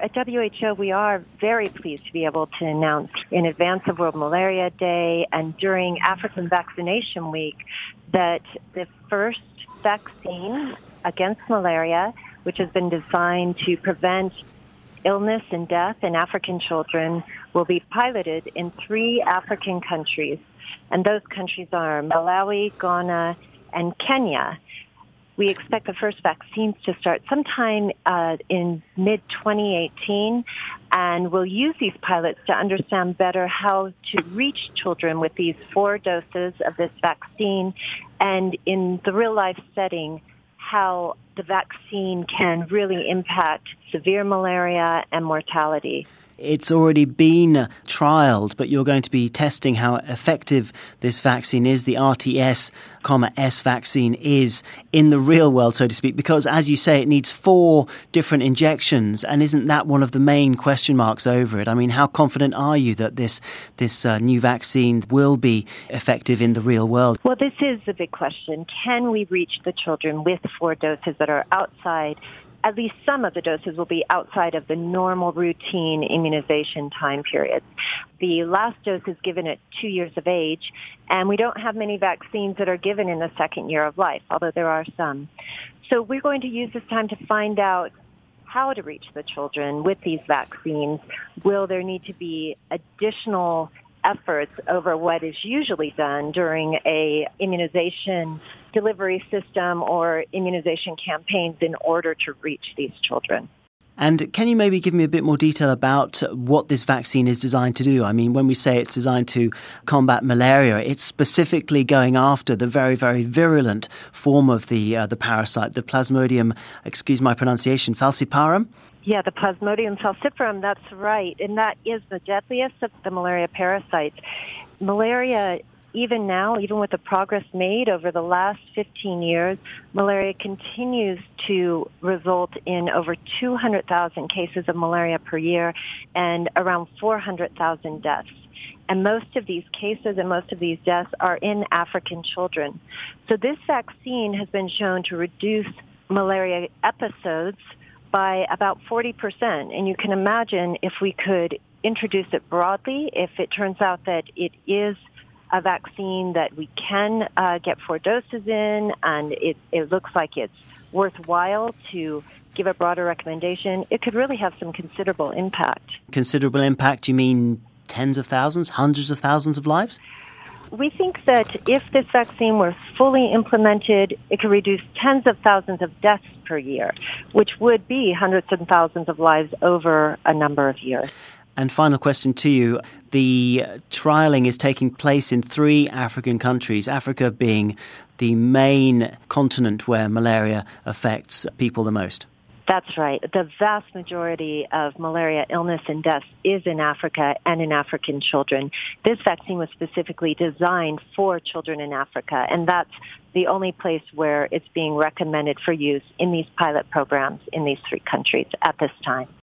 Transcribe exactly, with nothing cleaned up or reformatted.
At W H O, we are very pleased to be able to announce in advance of World Malaria Day and during African Vaccination Week that the first vaccine against malaria, which has been designed to prevent illness and death in African children, will be piloted in three African countries. And those countries are Malawi, Ghana, and Kenya. We expect the first vaccines to start sometime uh, in mid twenty eighteen, and we'll use these pilots to understand better how to reach children with these four doses of this vaccine, and in the real-life setting, how the vaccine can really impact severe malaria and mortality. It's already been trialled, but you're going to be testing how effective this vaccine is, the R T S, S vaccine is in the real world, so to speak, because, as you say, it needs four different injections, and isn't that one of the main question marks over it? I mean, how confident are you that this this uh, new vaccine will be effective in the real world? Well, this is the big question. Can we reach the children with four doses that are outside? At least some of the doses will be outside of the normal routine immunization time periods. The last dose is given at two years of age, and we don't have many vaccines that are given in the second year of life, although there are some. So we're going to use this time to find out how to reach the children with these vaccines. Will there need to be additional efforts over what is usually done during a immunization delivery system or immunization campaigns in order to reach these children? And can you maybe give me a bit more detail about what this vaccine is designed to do? I mean, when we say it's designed to combat malaria, it's specifically going after the very, very virulent form of the uh, the parasite, the Plasmodium, excuse my pronunciation, falciparum? Yeah, the Plasmodium falciparum, that's right. And that is the deadliest of the malaria parasites. Malaria, even now, even with the progress made over the last fifteen years, malaria continues to result in over two hundred thousand cases of malaria per year and around four hundred thousand deaths. And most of these cases and most of these deaths are in African children. So this vaccine has been shown to reduce malaria episodes by about forty percent. And you can imagine if we could introduce it broadly, if it turns out that it is a vaccine that we can uh, get four doses in, and it, it looks like it's worthwhile to give a broader recommendation, it could really have some considerable impact. Considerable impact, you mean tens of thousands, hundreds of thousands of lives? We think that if this vaccine were fully implemented, it could reduce tens of thousands of deaths per year, which would be hundreds of thousands of lives over a number of years. And final question to you. The trialling is taking place in three African countries, Africa being the main continent where malaria affects people the most. That's right. The vast majority of malaria illness and deaths is in Africa and in African children. This vaccine was specifically designed for children in Africa, and that's the only place where it's being recommended for use in these pilot programs in these three countries at this time.